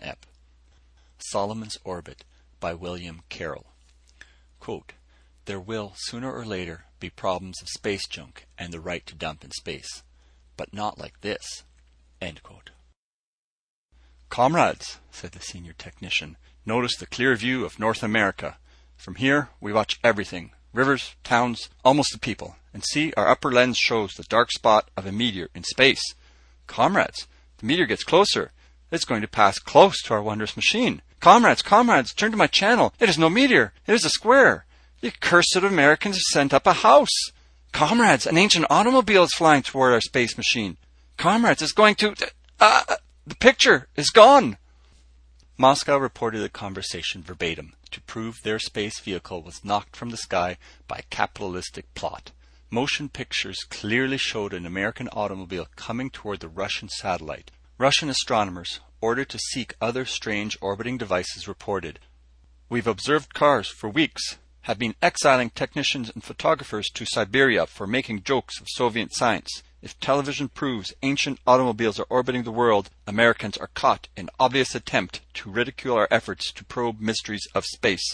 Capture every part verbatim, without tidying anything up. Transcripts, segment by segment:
Epp. Solomon's Orbit by William Carroll. Quote, "There will, sooner or later, be problems of space junk and the right to dump in space. But not like this." End quote. "Comrades," said the senior technician, "notice the clear view of North America. From here, we watch everything. Rivers, towns, almost the people. And see, our upper lens shows the dark spot of a meteor in space. Comrades, the meteor gets closer. It's going to pass close to our wondrous machine. Comrades, comrades, turn to my channel. It is no meteor. It is a square. The accursed Americans have sent up a house. Comrades, an ancient automobile is flying toward our space machine. Comrades, it's going to... Uh, the picture is gone." Moscow reported the conversation verbatim to prove their space vehicle was knocked from the sky by a capitalistic plot. Motion pictures clearly showed an American automobile coming toward the Russian satellite. Russian astronomers, ordered to seek other strange orbiting devices, reported, "We've observed cars for weeks, have been exiling technicians and photographers to Siberia for making jokes of Soviet science. If television proves ancient automobiles are orbiting the world, Americans are caught in obvious attempt to ridicule our efforts to probe mysteries of space."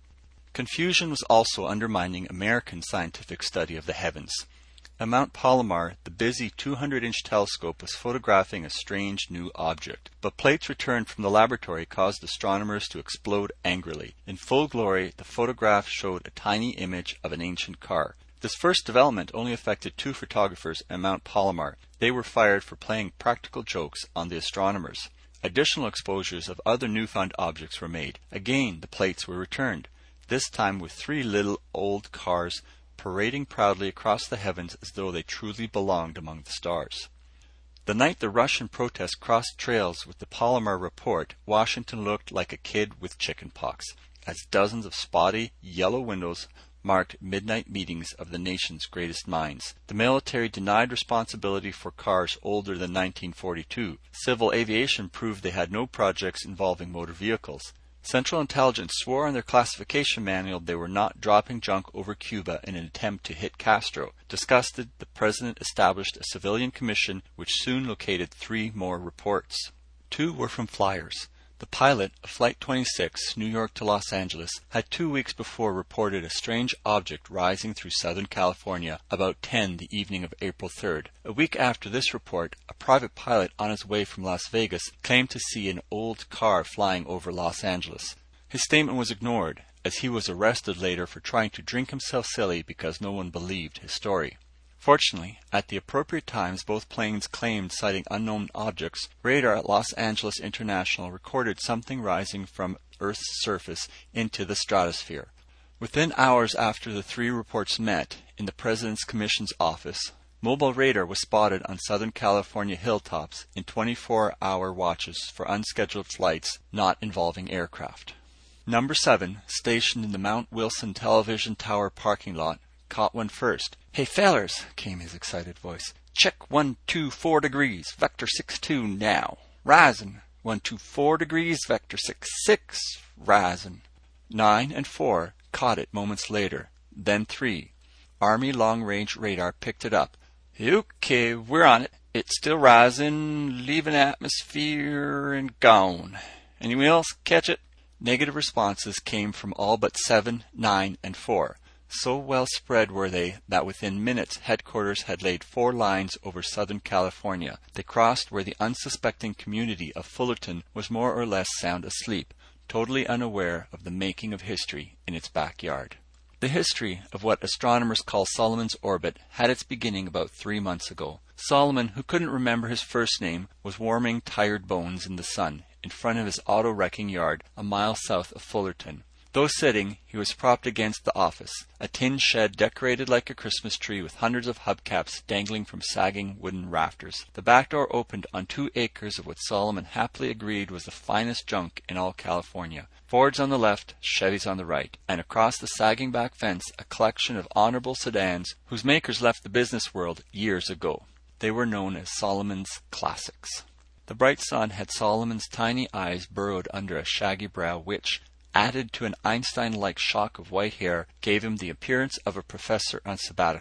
Confusion was also undermining American scientific study of the heavens. At Mount Palomar, the busy two hundred inch telescope was photographing a strange new object, but plates returned from the laboratory caused astronomers to explode angrily. In full glory, the photograph showed a tiny image of an ancient car. This first development only affected two photographers at Mount Palomar. They were fired for playing practical jokes on the astronomers. Additional exposures of other newfound objects were made. Again, the plates were returned, this time with three little old cars parading proudly across the heavens as though they truly belonged among the stars. The night the Russian protest crossed trails with the Palomar report, Washington looked like a kid with chickenpox, as dozens of spotty, yellow windows marked midnight meetings of the nation's greatest minds. The military denied responsibility for cars older than nineteen forty-two. Civil aviation proved they had no projects involving motor vehicles. Central Intelligence swore on their classification manual they were not dropping junk over Cuba in an attempt to hit Castro. Disgusted, the president established a civilian commission which soon located three more reports. Two were from flyers. The pilot of Flight twenty-six, New York to Los Angeles, had two weeks before reported a strange object rising through Southern California about ten the evening of April third. A week after this report, a private pilot on his way from Las Vegas claimed to see an old car flying over Los Angeles. His statement was ignored, as he was arrested later for trying to drink himself silly because no one believed his story. Fortunately, at the appropriate times both planes claimed sighting unknown objects. Radar at Los Angeles International recorded something rising from Earth's surface into the stratosphere. Within hours after the three reports met in the President's Commission's office, mobile radar was spotted on Southern California hilltops in twenty-four hour watches for unscheduled flights not involving aircraft. Number seven, stationed in the Mount Wilson television tower parking lot, caught one first. "Hey fellers," came his excited voice. "Check one two four degrees, vector six two now. Rising. One two four degrees, vector six six. Rising." Nine and four caught it moments later. Then three. Army long-range radar picked it up. "Okay, we're on it. It's still rising, leaving atmosphere and gone. Anyone else catch it?" Negative responses came from all but seven, nine, and four. So well spread were they that within minutes headquarters had laid four lines over Southern California. They crossed where the unsuspecting community of Fullerton was more or less sound asleep, totally unaware of the making of history in its backyard. The history of what astronomers call Solomon's Orbit had its beginning about three months ago. Solomon, who couldn't remember his first name, was warming tired bones in the sun in front of his auto-wrecking yard a mile south of Fullerton. Though sitting, he was propped against the office, a tin shed decorated like a Christmas tree with hundreds of hubcaps dangling from sagging wooden rafters. The back door opened on two acres of what Solomon happily agreed was the finest junk in all California. Fords on the left, Chevys on the right, and across the sagging back fence a collection of honorable sedans whose makers left the business world years ago. They were known as Solomon's Classics. The bright sun had Solomon's tiny eyes burrowed under a shaggy brow which, added to an Einstein-like shock of white hair, gave him the appearance of a professor on sabbatical.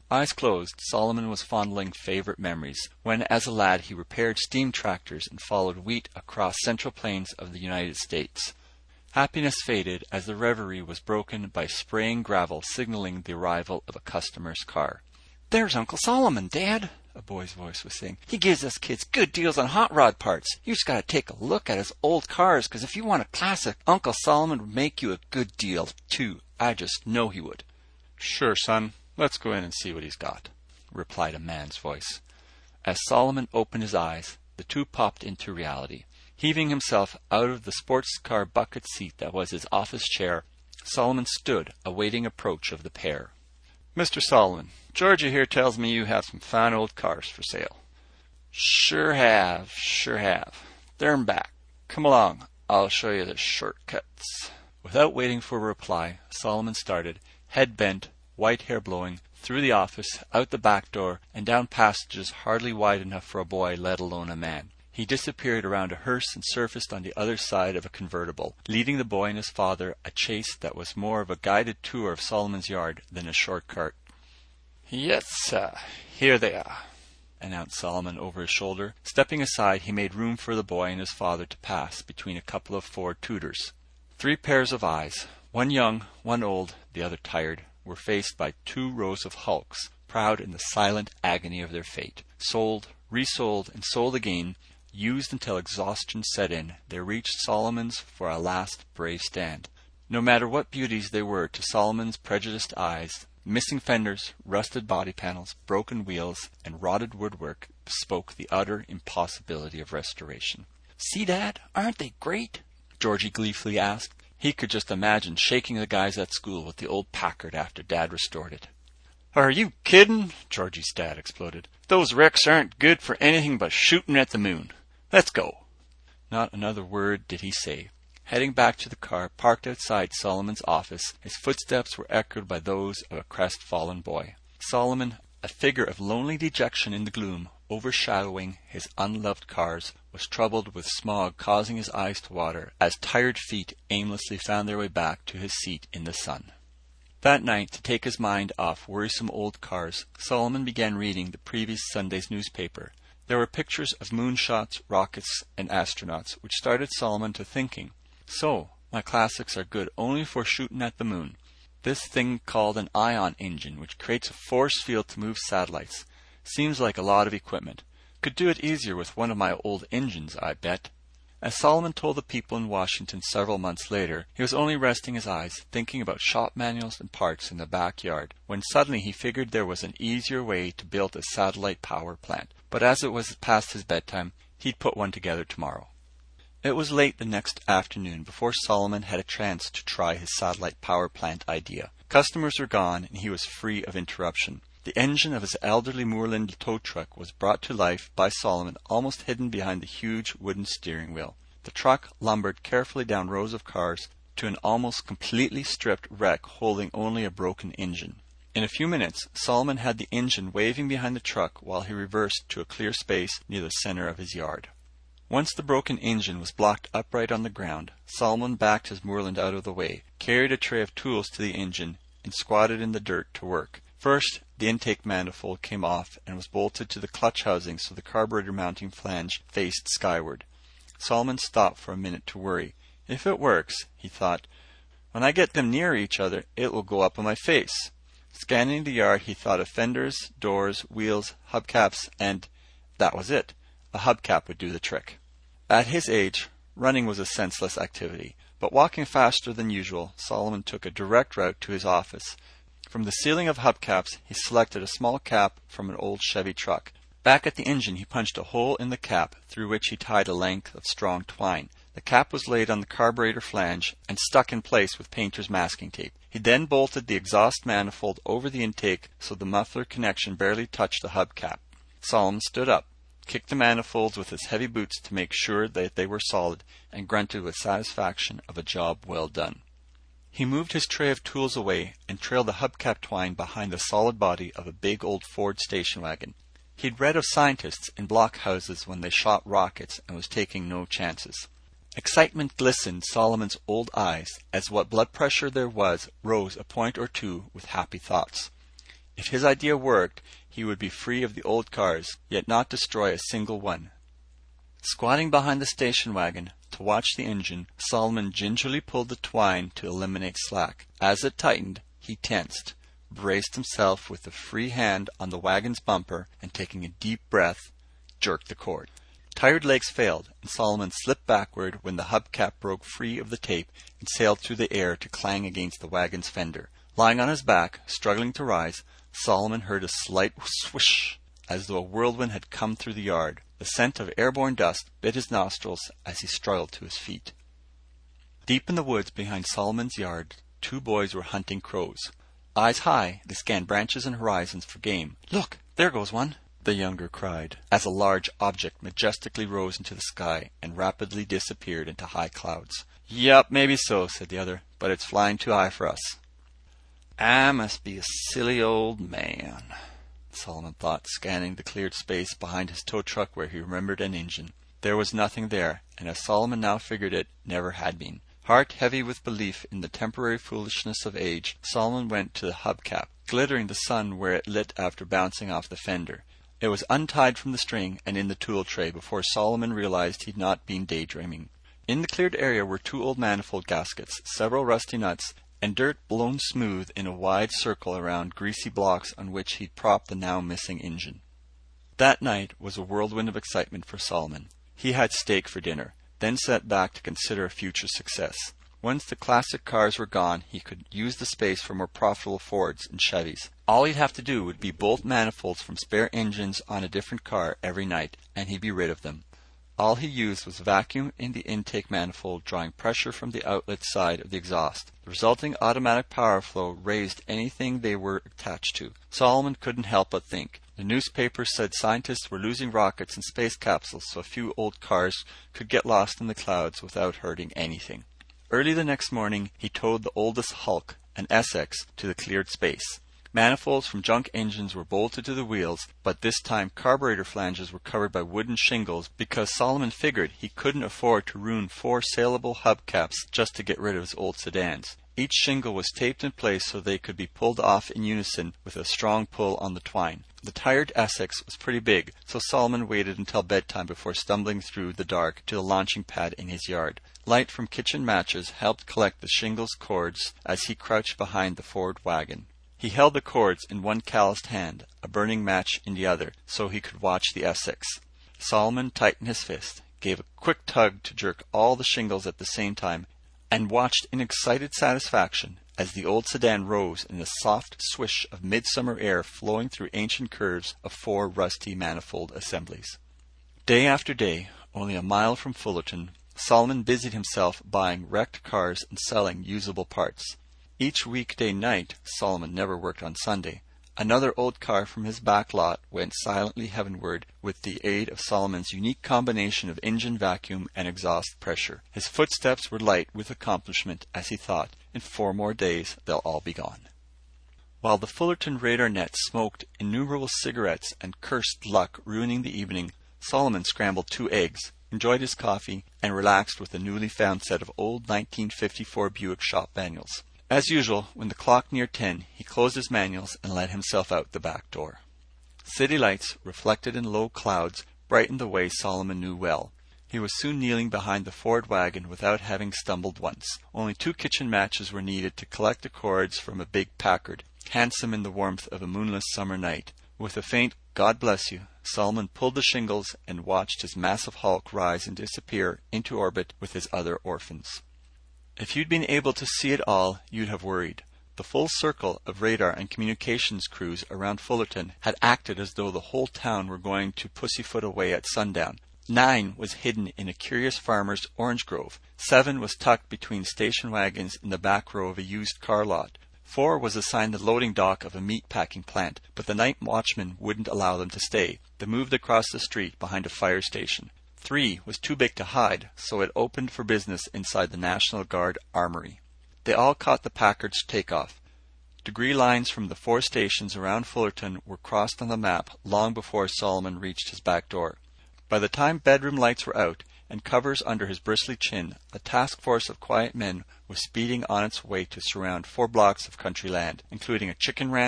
Eyes closed, Solomon was fondling favorite memories, when as a lad he repaired steam tractors and followed wheat across central plains of the United States. Happiness faded as the reverie was broken by spraying gravel signaling the arrival of a customer's car. "There's Uncle Solomon, Dad," a boy's voice was saying. "He gives us kids good deals on hot rod parts. You just gotta take a look at his old cars, 'cause if you want a classic, Uncle Solomon would make you a good deal, too. I just know he would." "Sure, son. Let's go in and see what he's got," replied a man's voice. As Solomon opened his eyes, the two popped into reality. Heaving himself out of the sports car bucket seat that was his office chair, Solomon stood, awaiting approach of the pair. "Mister Solomon, Georgia here tells me you have some fine old cars for sale." "Sure have, sure have. They're in back. Come along, I'll show you the shortcuts." Without waiting for a reply, Solomon started, head bent, white hair blowing, through the office, out the back door, and down passages hardly wide enough for a boy, let alone a man. He disappeared around a hearse and surfaced on the other side of a convertible, leading the boy and his father a chase that was more of a guided tour of Solomon's yard than a shortcut. "Yes, sir, here they are," announced Solomon over his shoulder. Stepping aside, he made room for the boy and his father to pass between a couple of Ford Tudors. Three pairs of eyes, one young, one old, the other tired, were faced by two rows of hulks, proud in the silent agony of their fate. Sold, resold, and sold again, used until exhaustion set in, they reached Solomon's for a last brave stand. No matter what beauties they were to Solomon's prejudiced eyes, missing fenders, rusted body panels, broken wheels, and rotted woodwork bespoke the utter impossibility of restoration. "See, Dad, aren't they great?" Georgie gleefully asked. He could just imagine shaking the guys at school with the old Packard after Dad restored it. "Are you kidding?" Georgie's dad exploded. "Those wrecks aren't good for anything but shooting at the moon. Let's go." Not another word did he say. Heading back to the car parked outside Solomon's office, his footsteps were echoed by those of a crestfallen boy. Solomon, a figure of lonely dejection in the gloom, overshadowing his unloved cars, was troubled with smog causing his eyes to water as tired feet aimlessly found their way back to his seat in the sun. That night, to take his mind off worrisome old cars, Solomon began reading the previous Sunday's newspaper. There were pictures of moonshots, rockets, and astronauts, which started Solomon to thinking, "So, my classics are good only for shooting at the moon. This thing called an ion engine, which creates a force field to move satellites. Seems like a lot of equipment. Could do it easier with one of my old engines, I bet." As Solomon told the people in Washington several months later, he was only resting his eyes, thinking about shop manuals and parts in the backyard, when suddenly he figured there was an easier way to build a satellite power plant. But as it was past his bedtime, he'd put one together tomorrow. It was late the next afternoon before Solomon had a chance to try his satellite power plant idea. Customers were gone and he was free of interruption. The engine of his elderly Moorland tow truck was brought to life by Solomon, almost hidden behind the huge wooden steering wheel. The truck lumbered carefully down rows of cars to an almost completely stripped wreck holding only a broken engine. In a few minutes, Solomon had the engine waving behind the truck while he reversed to a clear space near the center of his yard. Once the broken engine was blocked upright on the ground, Solomon backed his Moorland out of the way, carried a tray of tools to the engine, and squatted in the dirt to work. First, the intake manifold came off and was bolted to the clutch housing so the carburetor mounting flange faced skyward. Solomon stopped for a minute to worry. If it works, he thought, when I get them near each other, it will go up on my face. Scanning the yard, he thought of fenders, doors, wheels, hubcaps, and that was it. A hubcap would do the trick. At his age, running was a senseless activity, but walking faster than usual, Solomon took a direct route to his office. From the ceiling of hubcaps, he selected a small cap from an old Chevy truck. Back at the engine, he punched a hole in the cap, through which he tied a length of strong twine. The cap was laid on the carburetor flange and stuck in place with painter's masking tape. He then bolted the exhaust manifold over the intake so the muffler connection barely touched the hubcap. Solomon stood up, kicked the manifolds with his heavy boots to make sure that they were solid, and grunted with satisfaction of a job well done. He moved his tray of tools away and trailed the hubcap twine behind the solid body of a big old Ford station wagon. He'd read of scientists in blockhouses when they shot rockets and was taking no chances. Excitement glistened Solomon's old eyes as what blood pressure there was rose a point or two with happy thoughts. If his idea worked, he would be free of the old cars, yet not destroy a single one. Squatting behind the station wagon to watch the engine, Solomon gingerly pulled the twine to eliminate slack. As it tightened, he tensed, braced himself with a free hand on the wagon's bumper, and taking a deep breath, jerked the cord. Tired legs failed, and Solomon slipped backward when the hubcap broke free of the tape and sailed through the air to clang against the wagon's fender. Lying on his back, struggling to rise, Solomon heard a slight swish, as though a whirlwind had come through the yard. The scent of airborne dust bit his nostrils as he struggled to his feet. Deep in the woods behind Solomon's yard, two boys were hunting crows. Eyes high, they scanned branches and horizons for game. "Look, there goes one," the younger cried, as a large object majestically rose into the sky and rapidly disappeared into high clouds. "Yup, maybe so," said the other, "but it's flying too high for us." "I must be a silly old man," Solomon thought, scanning the cleared space behind his tow truck where he remembered an engine. There was nothing there, and as Solomon now figured it, never had been. Heart heavy with belief in the temporary foolishness of age, Solomon went to the hubcap, glittering the sun where it lit after bouncing off the fender. It was untied from the string and in the tool tray before Solomon realized he'd not been daydreaming. In the cleared area were two old manifold gaskets, several rusty nuts, and dirt blown smooth in a wide circle around greasy blocks on which he'd propped the now missing engine. That night was a whirlwind of excitement for Solomon. He had steak for dinner, then sat back to consider a future success. Once the classic cars were gone, he could use the space for more profitable Fords and Chevys. All he'd have to do would be bolt manifolds from spare engines on a different car every night, and he'd be rid of them. All he used was vacuum in the intake manifold, drawing pressure from the outlet side of the exhaust. The resulting automatic power flow raised anything they were attached to. Solomon couldn't help but think. The newspapers said scientists were losing rockets and space capsules so a few old cars could get lost in the clouds without hurting anything. Early the next morning, he towed the oldest Hulk, an Essex, to the cleared space. Manifolds from junk engines were bolted to the wheels, but this time carburetor flanges were covered by wooden shingles because Solomon figured he couldn't afford to ruin four saleable hubcaps just to get rid of his old sedans. Each shingle was taped in place so they could be pulled off in unison with a strong pull on the twine. The tired Essex was pretty big, so Solomon waited until bedtime before stumbling through the dark to the launching pad in his yard. Light from kitchen matches helped collect the shingles cords as he crouched behind the Ford wagon. He held the cords in one calloused hand, a burning match in the other, so he could watch the Essex. Solomon tightened his fist, gave a quick tug to jerk all the shingles at the same time, and watched in excited satisfaction as the old sedan rose in the soft swish of midsummer air flowing through ancient curves of four rusty manifold assemblies. Day after day, only a mile from Fullerton, Solomon busied himself buying wrecked cars and selling usable parts. Each weekday night, Solomon never worked on Sunday, another old car from his back lot went silently heavenward with the aid of Solomon's unique combination of engine vacuum and exhaust pressure. His footsteps were light with accomplishment as he thought, in four more days they'll all be gone. While the Fullerton radar net smoked innumerable cigarettes and cursed luck ruining the evening, Solomon scrambled two eggs, enjoyed his coffee, and relaxed with a newly found set of old nineteen fifty-four Buick shop manuals. As usual, when the clock neared ten, he closed his manuals and let himself out the back door. City lights, reflected in low clouds, brightened the way Solomon knew well. He was soon kneeling behind the Ford wagon without having stumbled once. Only two kitchen matches were needed to collect the cords from a big Packard, handsome in the warmth of a moonless summer night. With a faint "God bless you," Solomon pulled the shingles and watched his massive hulk rise and disappear into orbit with his other orphans. If you'd been able to see it all, you'd have worried. The full circle of radar and communications crews around Fullerton had acted as though the whole town were going to pussyfoot away at sundown. Nine was hidden in a curious farmer's orange grove. Seven was tucked between station wagons in the back row of a used car lot. Four was assigned the loading dock of a meat packing plant, but the night watchman wouldn't allow them to stay. They moved across the street behind a fire station. Three was too big to hide, so it opened for business inside the National Guard Armory. They all caught the Packard's takeoff. Degree lines from the four stations around Fullerton were crossed on the map long before Solomon reached his back door. By the time bedroom lights were out and covers under his bristly chin, a task force of quiet men was speeding on its way to surround four blocks of country land, including a chicken ranch,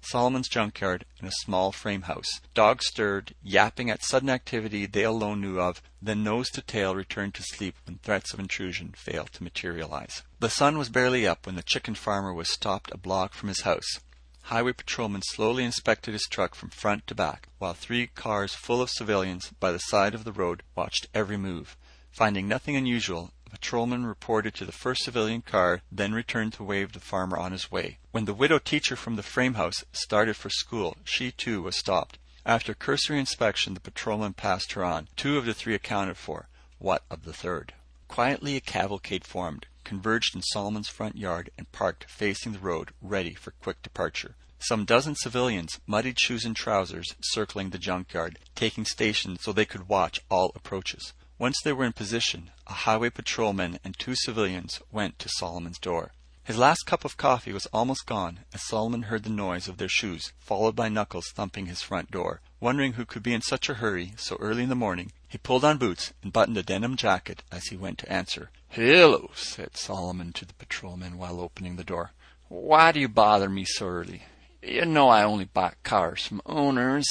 Solomon's junkyard, and a small frame house. Dogs stirred, yapping at sudden activity they alone knew of, then nose to tail returned to sleep when threats of intrusion failed to materialize. The sun was barely up when the chicken farmer was stopped a block from his house. Highway patrolmen slowly inspected his truck from front to back, while three cars full of civilians by the side of the road watched every move. Finding nothing unusual, a patrolman reported to the first civilian car, then returned to wave the farmer on his way. When the widow teacher from the frame house started for school, she too was stopped. After cursory inspection, the patrolman passed her on. Two of the three accounted for. What of the third? Quietly a cavalcade formed, converged in Solomon's front yard, and parked facing the road, ready for quick departure. Some dozen civilians, muddied shoes and trousers, circling the junkyard, taking station so they could watch all approaches. Once they were in position, a highway patrolman and two civilians went to Solomon's door. His last cup of coffee was almost gone as Solomon heard the noise of their shoes, followed by Knuckles thumping his front door. Wondering who could be in such a hurry so early in the morning, he pulled on boots and buttoned a denim jacket as he went to answer. "Hello," said Solomon to the patrolman while opening the door. "Why do you bother me so early? You know I only buy cars from owners."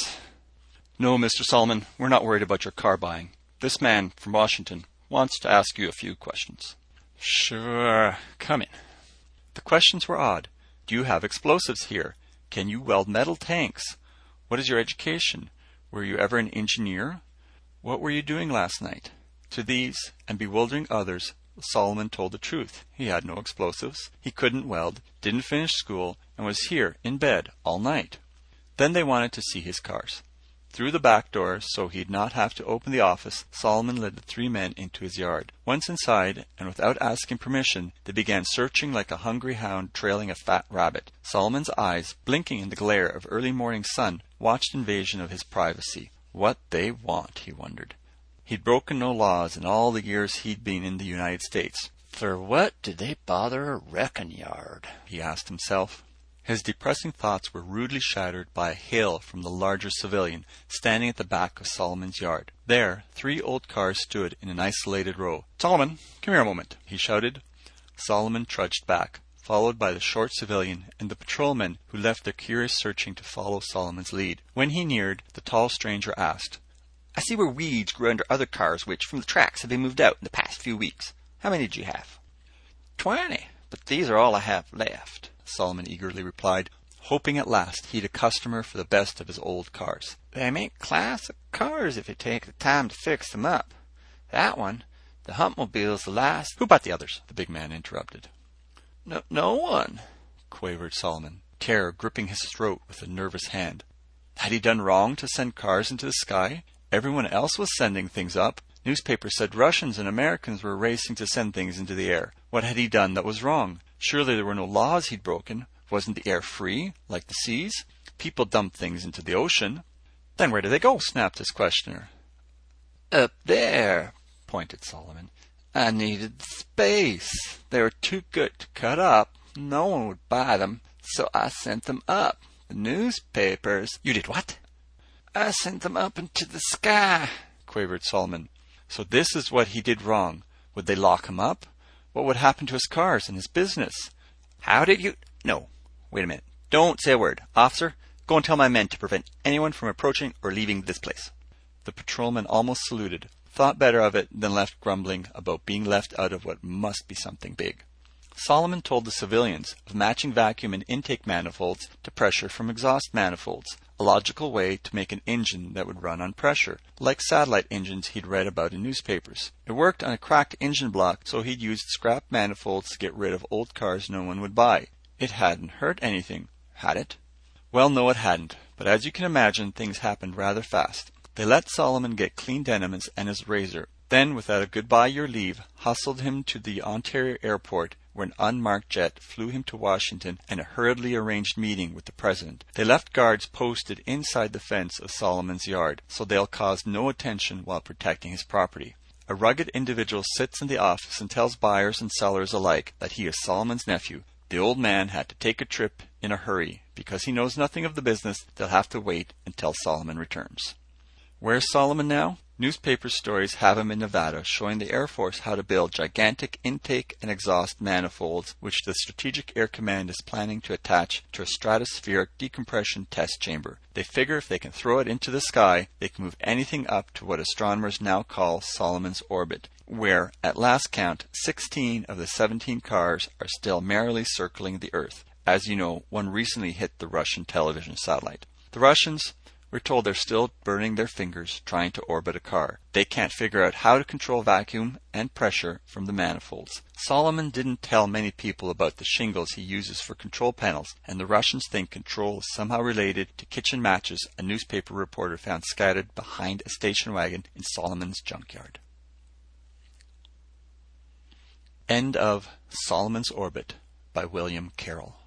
"No, Mister Solomon, we're not worried about your car buying. This man from Washington wants to ask you a few questions." "Sure, come in." The questions were odd. Do you have explosives here? Can you weld metal tanks? What is your education? Were you ever an engineer? What were you doing last night? To these, and bewildering others, Solomon told the truth. He had no explosives. He couldn't weld, didn't finish school, and was here in bed all night. Then they wanted to see his cars. Through the back door, so he'd not have to open the office, Solomon led the three men into his yard. Once inside, and without asking permission, they began searching like a hungry hound trailing a fat rabbit. Solomon's eyes, blinking in the glare of early morning sun, watched invasion of his privacy. What they want, he wondered. He'd broken no laws in all the years he'd been in the United States. For what did they bother a wrecking yard? He asked himself. His depressing thoughts were rudely shattered by a hail from the larger civilian standing at the back of Solomon's yard. There, three old cars stood in an isolated row. "Solomon, come here a moment," he shouted. Solomon trudged back, followed by the short civilian and the patrolmen who left their curious searching to follow Solomon's lead. When he neared, the tall stranger asked, "I see where weeds grew under other cars which, from the tracks, have been moved out in the past few weeks. How many did you have?" "Twenty, but these are all I have left," Solomon eagerly replied, hoping at last he'd a customer for the best of his old cars. "They make classic cars if you take the time to fix them up. That one, the Humpmobile's the last—" "Who bought the others?" the big man interrupted. No, no one," quavered Solomon, terror gripping his throat with a nervous hand. Had he done wrong to send cars into the sky? Everyone else was sending things up. Newspapers said Russians and Americans were racing to send things into the air. What had he done that was wrong? Surely there were no laws he'd broken. Wasn't the air free, like the seas? People dumped things into the ocean. Then where did they go? Snapped his questioner. "Up there," pointed Solomon. "I needed space. They were too good to cut up. No one would buy them, so I sent them up. The newspapers—" "You did what?" "I sent them up into the sky," quavered Solomon. So this is what he did wrong. Would they lock him up? What would happen to his cars and his business? "How did you—" "No, wait a minute. Don't say a word. Officer, go and tell my men to prevent anyone from approaching or leaving this place." The patrolman almost saluted, thought better of it, then left grumbling about being left out of what must be something big. Solomon told the civilians of matching vacuum and intake manifolds to pressure from exhaust manifolds, a logical way to make an engine that would run on pressure, like satellite engines he'd read about in newspapers. It worked on a cracked engine block, so he'd used scrap manifolds to get rid of old cars no one would buy. It hadn't hurt anything, had it? Well, no, it hadn't, but as you can imagine, things happened rather fast. They let Solomon get clean denims and his razor, then, without a goodbye your leave, hustled him to the Ontario airport, where an unmarked jet flew him to Washington and a hurriedly arranged meeting with the president. They left guards posted inside the fence of Solomon's yard, so they'll cause no attention while protecting his property. A rugged individual sits in the office and tells buyers and sellers alike that he is Solomon's nephew. The old man had to take a trip in a hurry. Because he knows nothing of the business, they'll have to wait until Solomon returns. Where's Solomon now? Newspaper stories have him in Nevada, showing the Air Force how to build gigantic intake and exhaust manifolds, which the Strategic Air Command is planning to attach to a stratospheric decompression test chamber. They figure if they can throw it into the sky, they can move anything up to what astronomers now call Solomon's orbit, where, at last count, sixteen of the seventeen cars are still merrily circling the Earth. As you know, one recently hit the Russian television satellite. The Russians, we're told, they're still burning their fingers trying to orbit a car. They can't figure out how to control vacuum and pressure from the manifolds. Solomon didn't tell many people about the shingles he uses for control panels, and the Russians think control is somehow related to kitchen matches a newspaper reporter found scattered behind a station wagon in Solomon's junkyard. End of Solomon's Orbit by William Carroll.